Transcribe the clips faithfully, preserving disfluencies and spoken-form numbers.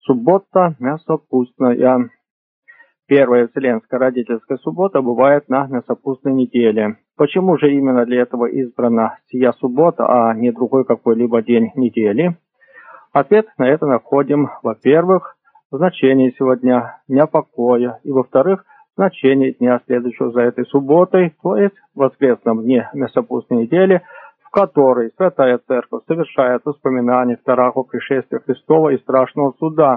Суббота мясопустная. Первая Вселенская родительская суббота бывает на мясопустной неделе. Почему же именно для этого избрана сия суббота, а не другой какой-либо день недели? Ответ на это находим, во-первых, в значении сегодня дня покоя, и во-вторых, в значении дня, следующего за этой субботой, то есть в воскресном дне мясопустной недели, в которой Святая Церковь совершает воспоминания второго пришествия Христова и страшного суда.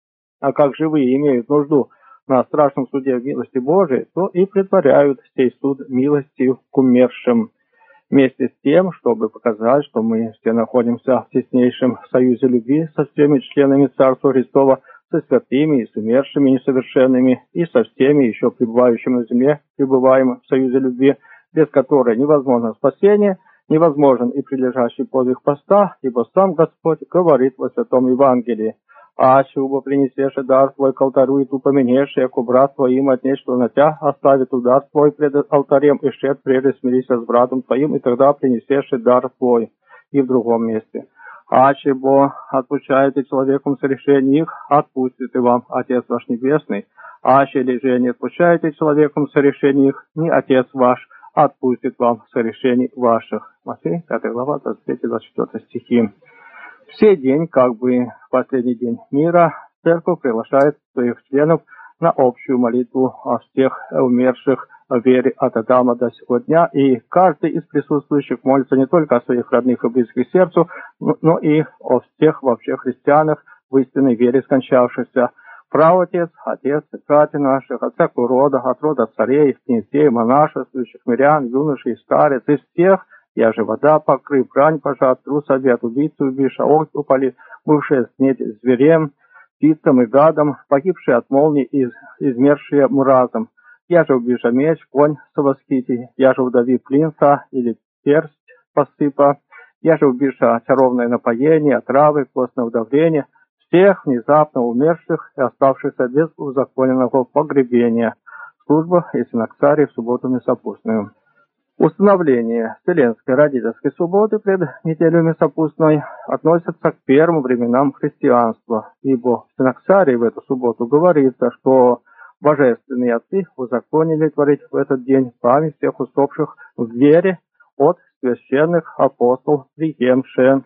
А как живые имеют нужду на страшном суде в милости Божией, то и претворяют сей суд милостью к умершим. Вместе с тем, чтобы показать, что мы все находимся в теснейшем союзе любви со всеми членами Царства Христова, со святыми и с умершими несовершенными, и со всеми еще пребывающими на земле, пребываем в союзе любви, без которой невозможно спасение, невозможен и прилежащий подвиг поста, ибо сам Господь говорит во Святом Евангелии: «А чего принесешь дар твой к алтарю, и ту поменешь, яко брат твоим отнечь, что на тебя оставит удар твой пред алтарем, и шед прежде смирися с братом твоим, и тогда принесешь дар твой». И в другом месте: «А чего отпущаете человеком сорешений их, отпустит и вам Отец ваш Небесный. А чели же не отпущаете человеком сорешений их, не Отец ваш отпустит вам сорешений ваших». Матфея, пятая глава, двадцать третий двадцать четвёртый стихи. В сей день, как бы последний день мира, Церковь приглашает своих членов на общую молитву о всех умерших в вере от Адама до сего дня, и каждый из присутствующих молится не только о своих родных и близких сердцу, но и о всех вообще христианах в истинной вере скончавшихся. Праотец, Отец и братья наших, от всякого рода, от рода царей, князей, монашествующих, мирян, юношей и старец, из всех, я же вода покрыв, брань пожат, трус обед, убийцу убиша, огонь упали, бывшие снеть зверем, птицам и гадам, погибшие от молний и измершие мразом. Я же убиша меч, конь совоскити, я же удави плинца или персть посыпа, я же убиша очаровное напоение, отравы, костное удавление, всех внезапно умерших и оставшихся без узаконенного погребения. Служба Есеноксарии в субботу мясопустную. Установление Вселенской родительской субботы пред неделю мясопустной относится к первым временам христианства, ибо в Синоксарии в эту субботу говорится, что божественные отцы узаконили творить в этот день память всех усопших в вере от священных апостолов приемших.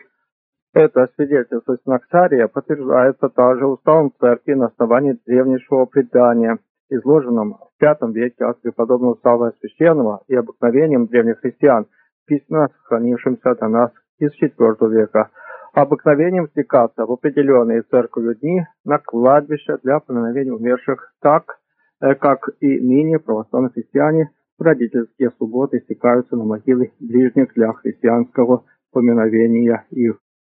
Это свидетельство Синоксария подтверждается также уставом церкви на основании древнейшего предания, изложенном в пятом веке от преподобного Саввы Священного и обыкновением древних христиан, письменно сохранившимся до нас из четвёртого века, обыкновением стекаться в определенные церковью дни на кладбище для поминовения умерших, так как и ныне православные христиане в родительские субботы стекаются на могилы ближних для христианского поминовения их.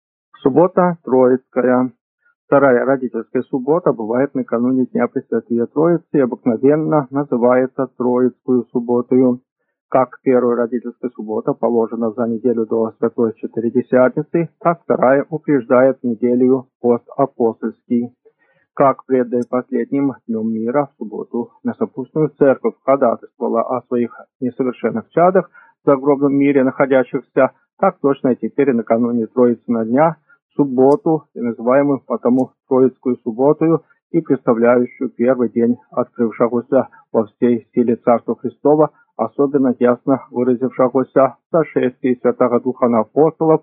Суббота Троицкая. Вторая родительская суббота бывает накануне Дня Пресвятые Троицы и обыкновенно называется Троицкую субботою. Как первая родительская суббота положена за неделю до Святой Четыредесятницы, так вторая упреждает неделю пост апостольский. Как пред последним днем мира в субботу мясопустную церковь ходатайствовала о своих несовершенных чадах в загробном мире находящихся, так точно и теперь накануне Троицына дня субботу, и называемую потому Троицкую субботою, и представляющую первый день открывшегося во всей силе Царства Христова, особенно ясно выразившегося в сошествии Святого Духа на апостолов,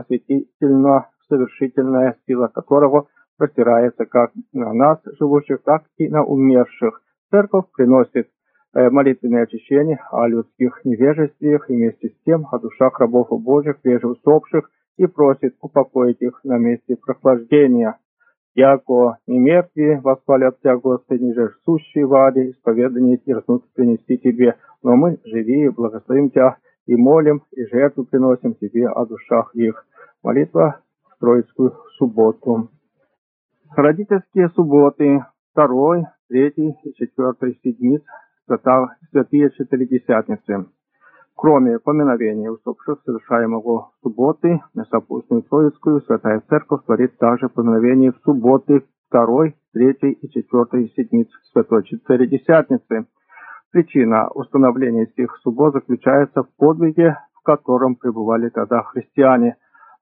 осветительно-совершительная сила которого простирается как на нас, живущих, так и на умерших. Церковь приносит э, молитвенное очищение о людских невежествиях и вместе с тем о душах рабов Божьих, реже усопших, и просит упокоить их на месте прохлаждения. Яко не мертвые восхвалят Тебя, Господи, ниже сущие в аде, исповедание дерзнут принести Тебе, но мы, живые, благословим Тебя и молим, и жертву приносим Тебе о душах их. Молитва в Троицкую субботу. Родительские субботы второй, третий и четвертый седмиц, святые Четыредесятницы. Кроме поминовения усопших, совершаемого в субботы, мясопустную Троицкую, Святая Церковь творит также поминовение в субботы второй, третьей и четвертой седмиц Святой Четыредесятницы. Причина установления этих суббот заключается в подвиге, в котором пребывали тогда христиане.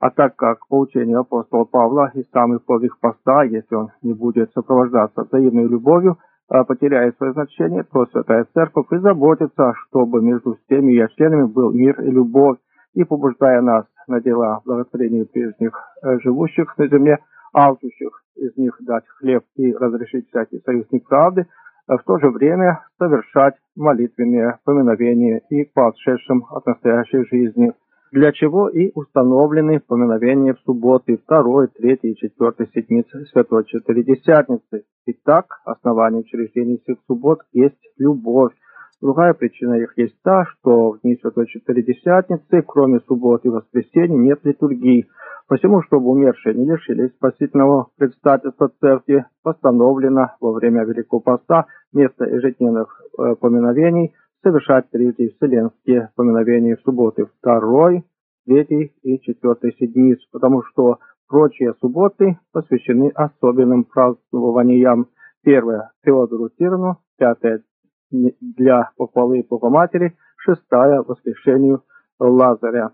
А так как по учению апостола Павла и самый подвиг поста, если он не будет сопровождаться взаимной любовью, потеряет свое значение, то Святая Церковь и заботится, чтобы между всеми ее членами был мир и любовь, и побуждая нас на дела благотворения прежних живущих на земле, алчущих из них дать хлеб и разрешить всякий союз неправды, в то же время совершать молитвенные поминовения и по отшедшим от настоящей жизни, для чего и установлены поминовения в субботы второй, третьей и четвертой седмицы Святой Четыредесятницы. Итак, основание учреждения всех суббот есть любовь. Другая причина их есть та, что в дни Святой Четыредесятницы, кроме суббот и воскресенья, нет литургии. Посему, чтобы умершие не лишились спасительного предстательства Церкви, постановлено во время Великого Поста вместо ежедневных э, поминовений совершать прежде вселенские поминовения в субботы второй, третьей и четвертой седмиц, потому что прочие субботы посвящены особенным празднованиям. Первое – Феодору Тирану, пятое – для похвалы Богоматери, шестая – воскрешению Лазаря.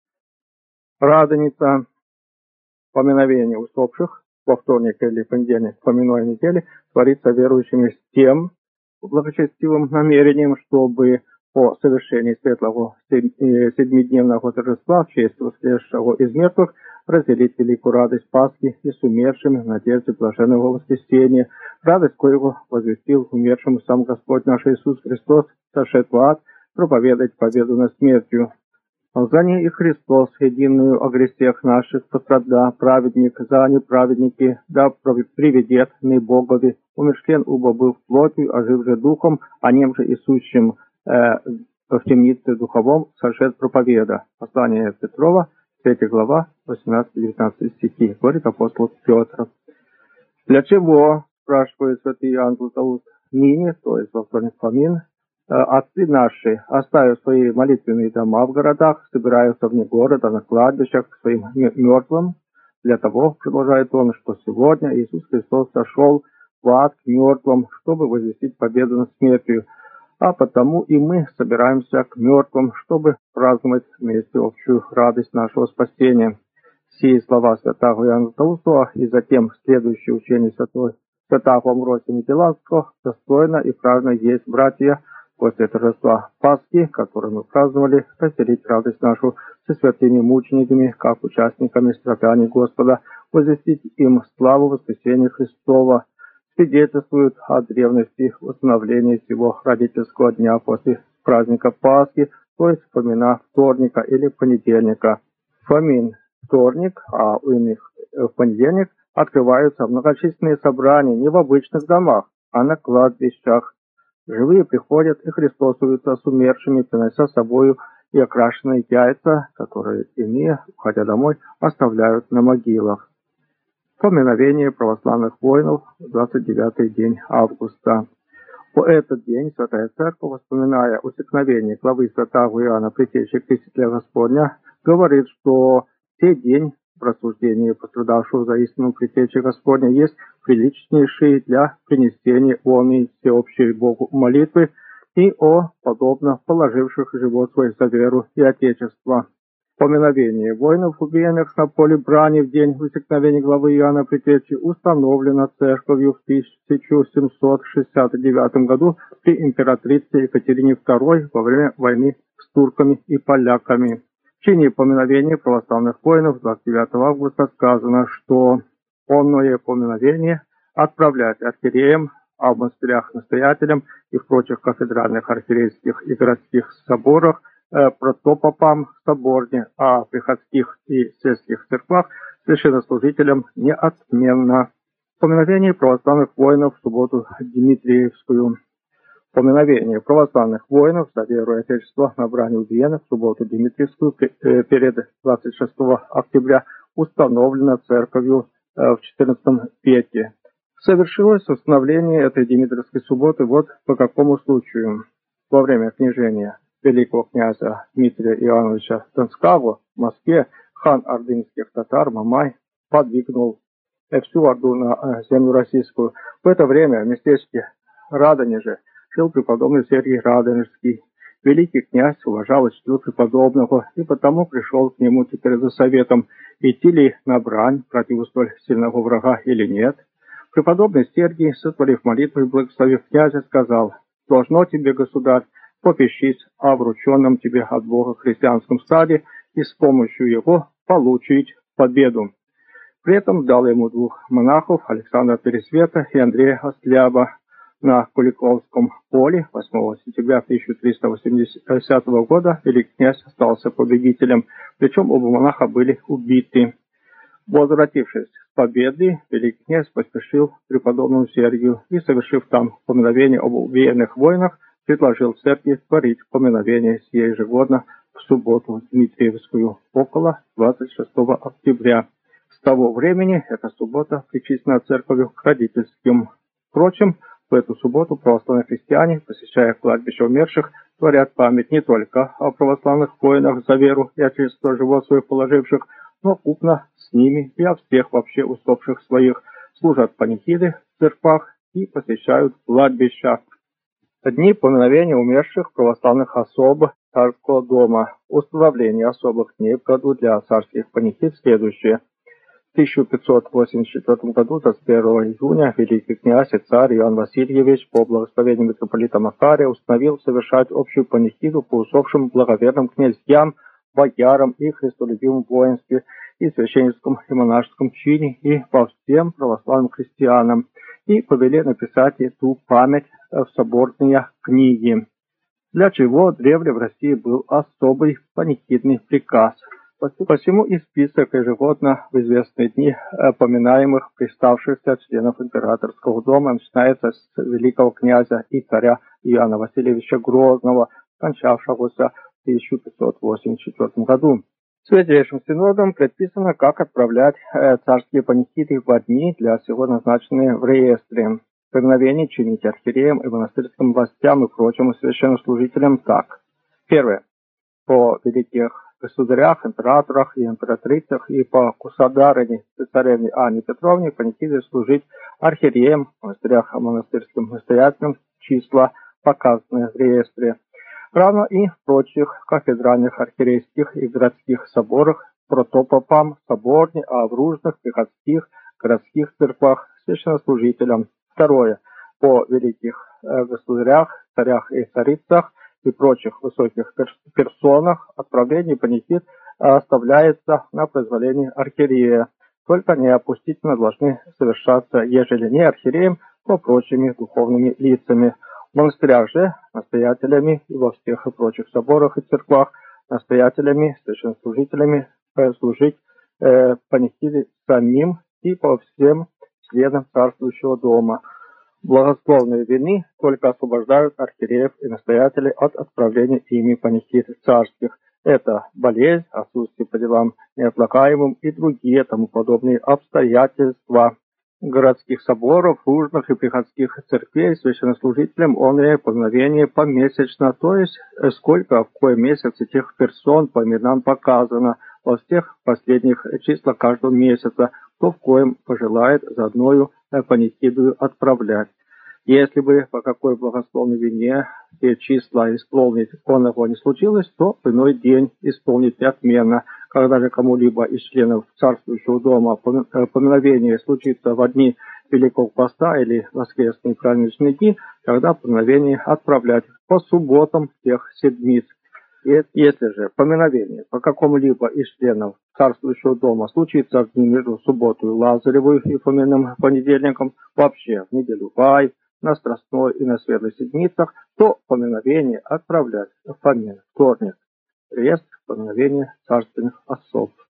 Радоница, поминовение усопших во вторник или понедельник поминой недели творится верующими с тем благочестивым намерением, чтобы по совершении светлого седмидневного торжества в честь воскресшего из мертвых разделить великую радость Пасхи и с умершими в надежде блаженного воскресения, радость коего возвестил умершему сам Господь наш Иисус Христос, сошед в ад, проповедать победу над смертью. За ней и Христос, единую о грехах наших, пострадал, праведник за неправедники, да приведет ны Богови. Умершлен убо был плотью, а жив же духом, а нем же и сущим э, в темнице духовом сошед проповеда. Послание Петрова, третья глава, восемнадцатый-девятнадцатый стихи, говорит апостол Петр. Для чего, спрашивает святый Иоанн Златоуст, ныне, то есть во вторник помин, отцы наши, оставив свои молитвенные дома в городах, собираются вне города, на кладбищах, к своим мертвым. Для того, продолжает он, что сегодня Иисус Христос сошел в ад к мертвым, чтобы возвестить победу над смертью. А потому и мы собираемся к мертвым, чтобы праздновать вместе общую радость нашего спасения. Сие слова святого Иоанна Златоуста и затем следующее учение святой святого Амвросия Митиланского достойно и правильно есть, братья, после торжества Пасхи, которое мы праздновали, разделить радость нашу со святыми мучениками, как участниками страданий Господа, возвестить им славу воскресения Христова, свидетельствует о древности установления всего родительского дня после праздника Пасхи, то есть помина вторника или понедельника. Помин вторник, а у иных в понедельник открываются многочисленные собрания не в обычных домах, а на кладбищах. Живые приходят и христосуются с умершими, принося с собою и окрашенные яйца, которые иные, уходя домой, оставляют на могилах. Поминовение православных воинов в двадцать девятый день августа. В этот день Святая Церковь, вспоминая усекновение главы святого Иоанна, Предтечи Крестителя Господня, говорит, что сей день в рассуждении пострадавшего за истину Предтечи Господня есть приличнейший для принесения он и всеобщей Богу молитвы и о подобно положивших живот свой за веру и Отечество. Поминовение воинов, убиенных на поле брани в день усекновения главы Иоанна Предтечи, установлено Церковью в тысяча семьсот шестьдесят девятом году при императрице Екатерине второй во время войны с турками и поляками. В чине поминовения православных воинов двадцать девятого августа сказано, что онное поминовение отправлять архиереям, а в монастырях настоятелям и в прочих кафедральных, архиерейских и городских соборах э, протопопам соборне, а в приходских и сельских церквах священнослужителям неотменно. Поминовение православных воинов в субботу Дмитриевскую. Поминовение православных воинов за веру и Отечество на брани убиенных в субботу Дмитриевскую перед двадцать шестого октября установлено Церковью в четырнадцатом веке. Совершилось установление этой Дмитриевской субботы вот по какому случаю. Во время княжения великого князя Дмитрия Иоанновича Донского в Москве хан ордынских татар Мамай подвигнул всю орду на землю российскую. В это время в местечке Радонеже жил преподобный Сергий Радонежский, Великий князь уважал и чтил преподобного, и потому пришел к нему теперь за советом, идти ли на брань против столь сильного врага или нет. Преподобный Сергий, сотворив молитву и благословив князя, сказал: «Должно тебе, государь, попищись о врученном тебе от Бога христианском стаде и с помощью его получить победу». При этом дал ему двух монахов, Александра Пересвета и Андрея Остляба. На Куликовском поле восьмого сентября тысяча триста восьмидесятого года великий князь остался победителем, причем оба монаха были убиты. Возвратившись с победы, великий князь поспешил к преподобному Сергию и, совершив там поминовение об убиенных воинах, предложил церкви творить поминовение сие ежегодно в субботу Дмитриевскую около двадцать шестого октября. С того времени эта суббота причислена церковью к родительским. Впрочем, в эту субботу православные христиане, посещая кладбище умерших, творят память не только о православных воинах за веру и отечество живот своих положивших, но купно с ними и о всех вообще усопших своих, служат панихиды в церквах и посещают кладбища. Дни поминовения умерших православных особ царского дома. Установление особых дней в году для царских панихид следующее. В тысяча пятьсот восемьдесят четвёртом году, двадцать первого июня, великий князь и царь Иоанн Васильевич по благословению митрополита Макария установил совершать общую панихиду по усопшим благоверным князьям, боярам и христолюбивым воинстве и священническом и монашеском чине и по всем православным христианам, и повели написать эту память в соборные книги, для чего древле в России был особый панихидный приказ. Посему и список ежегодно в известные дни поминаемых приставшихся членов императорского дома начинается с великого князя и царя Иоанна Васильевича Грозного, скончавшегося в тысяча пятьсот восемьдесят четвёртом году. Святейшим синодом предписано, как отправлять царские панихиды в дни для всего назначенные в реестре. Поминовение чинить архиереям и монастырским властям и прочим священнослужителям так. Первое. По великих государях, императорах и императрицах и по государыне, цесаревне Анне Петровне панихиды служить архиереям, в монастырях и монастырским настоятелям, числа, показанные в реестре, равно и в прочих кафедральных архиерейских и городских соборах, протопопам, соборне, а в ружных, приходских, городских церквах священнослужителям. Второе. По великих э, государях, царях и царицах и прочих высоких персонах отправление панихид оставляется на произволение архиерея. Только неопустительно должны совершаться, ежели не архиереем, то прочими духовными лицами. В монастырях же настоятелями и во всех и прочих соборах и церквах настоятелями, священнослужителями э, служить э, панихиды самим и по всем членам царствующего дома. Благословные вины только освобождают архиереев и настоятелей от отправления ими панихид царских. Это болезнь, отсутствие по делам неотлагаемым и другие тому подобные обстоятельства. Городских соборов, ружных и приходских церквей священнослужителям онное поминовение помесячно, то есть сколько в кой месяц этих персон по именам показано во всех последних числах каждого месяца, кто в коем пожелает заодною панихиду отправлять. Если бы по какой благословной вине все числа исполнить оного не случилось, то в иной день исполнить отменно. Когда же кому-либо из членов царствующего дома поминовение случится в дни Великого Поста или воскресные праздничные дни, тогда поминовение отправлять по субботам всех седмиц. Если же поминовение по какому-либо из членов царствующего дома случится в дни между субботой Лазаревой и Фоминым понедельником, вообще в неделю Бай, на Страстной и на Светлой седмицах, то поминовение отправлять в Фомин вторник. Реестр поминовения царственных особ.